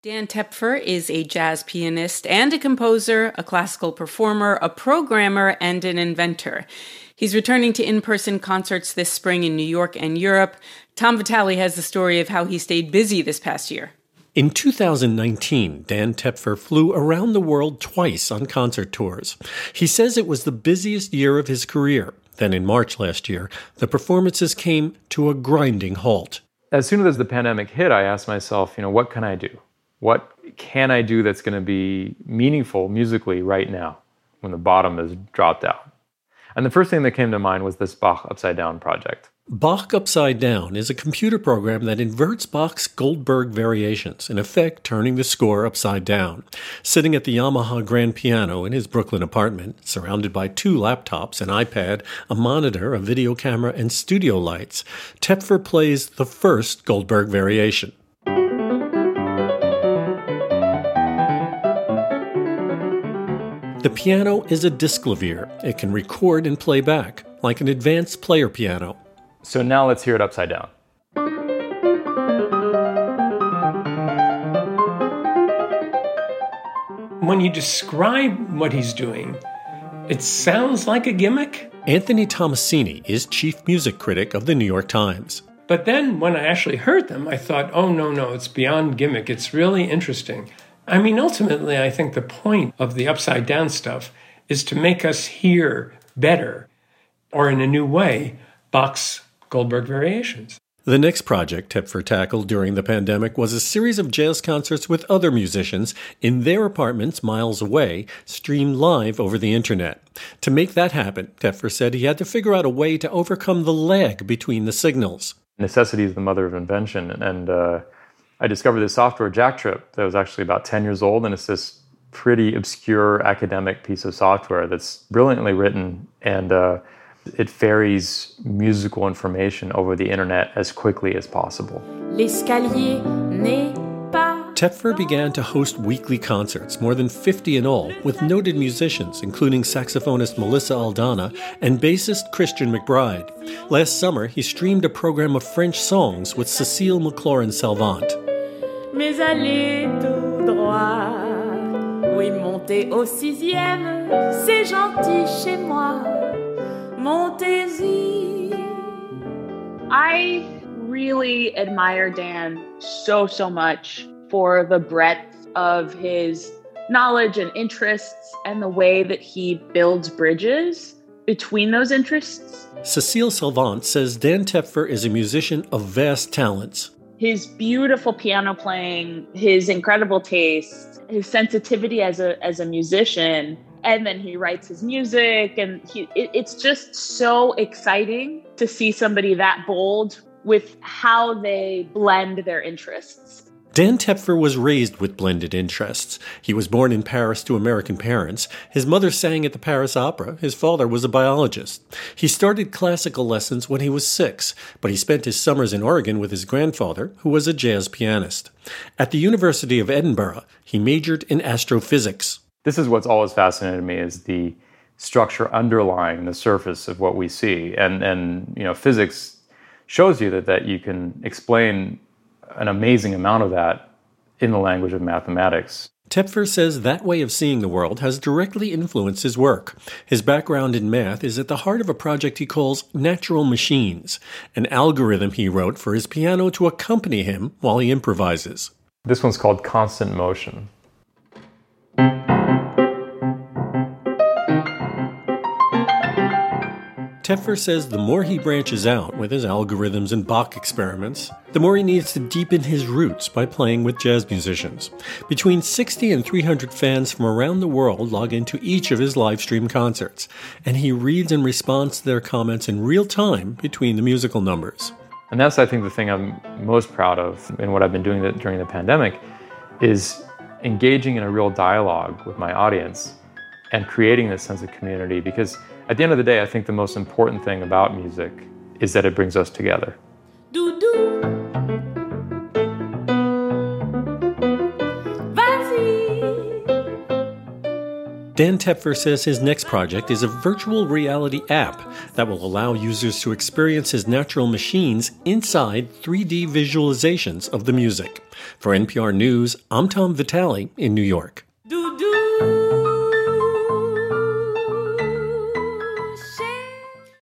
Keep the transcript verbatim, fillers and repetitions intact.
Dan Tepfer is a jazz pianist and a composer, a classical performer, a programmer, and an inventor. He's returning to in-person concerts this spring in New York and Europe. Tom Vitale has the story of how he stayed busy this past year. In two thousand nineteen, Dan Tepfer flew around the world twice on concert tours. He says it was the busiest year of his career. Then in March last year, the performances came to a grinding halt. As soon as the pandemic hit, I asked myself, you know, what can I do? What can I do that's going to be meaningful musically right now when the bottom has dropped out? And the first thing that came to mind was this Bach Upside Down project. Bach Upside Down is a computer program that inverts Bach's Goldberg variations, in effect turning the score upside down. Sitting at the Yamaha grand piano in his Brooklyn apartment, surrounded by two laptops, an iPad, a monitor, a video camera, and studio lights, Tepfer plays the first Goldberg variation. The piano is a disklavier. It can record and play back, like an advanced player piano. So now let's hear it upside down. When you describe what he's doing, it sounds like a gimmick. Anthony Tomasini is chief music critic of the New York Times. But then when I actually heard them, I thought, oh, no, no, it's beyond gimmick. It's really interesting. I mean, ultimately, I think the point of the upside down stuff is to make us hear better, or in a new way, Bach's Goldberg variations. The next project Tepfer tackled during the pandemic was a series of jazz concerts with other musicians in their apartments miles away, streamed live over the internet. To make that happen, Tepfer said he had to figure out a way to overcome the lag between the signals. Necessity is the mother of invention, and uh, I discovered this software, Jacktrip, that was actually about ten years old, and it's this pretty obscure academic piece of software that's brilliantly written, and uh, it ferries musical information over the internet as quickly as possible. L'escalier n'est pas... Tepfer began to host weekly concerts, more than fifty in all, with noted musicians, including saxophonist Melissa Aldana and bassist Christian McBride. Last summer, he streamed a program of French songs with Cécile McLaurin-Salvant. Mais allez tout droit, oui, montez au sixième, c'est gentil chez moi, montez-y. I really admire Dan so, so much for the breadth of his knowledge and interests and the way that he builds bridges between those interests. Cécile Salvant says Dan Tepfer is a musician of vast talents. His beautiful piano playing, his incredible taste, his sensitivity as a as a musician, and then he writes his music, and he, it, it's just so exciting to see somebody that bold with how they blend their interests. Dan Tepfer was raised with blended interests. He was born in Paris to American parents. His mother sang at the Paris Opera. His father was a biologist. He started classical lessons when he was six, but he spent his summers in Oregon with his grandfather, who was a jazz pianist. At the University of Edinburgh, he majored in astrophysics. This is what's always fascinated me, is the structure underlying the surface of what we see. And, and you know, physics shows you that, that you can explain an amazing amount of that in the language of mathematics. Tepfer says that way of seeing the world has directly influenced his work. His background in math is at the heart of a project he calls Natural Machines, an algorithm he wrote for his piano to accompany him while he improvises. This one's called Constant Motion. Tepfer says the more he branches out with his algorithms and Bach experiments, the more he needs to deepen his roots by playing with jazz musicians. Between sixty and three hundred fans from around the world log into each of his live stream concerts, and he reads and responds to their comments in real time between the musical numbers. And that's, I think, the thing I'm most proud of in what I've been doing during the pandemic, is engaging in a real dialogue with my audience and creating this sense of community, because at the end of the day, I think the most important thing about music is that it brings us together. Doudou. Dan Tepfer says his next project is a virtual reality app that will allow users to experience his natural machines inside three D visualizations of the music. For N P R News, I'm Tom Vitale in New York.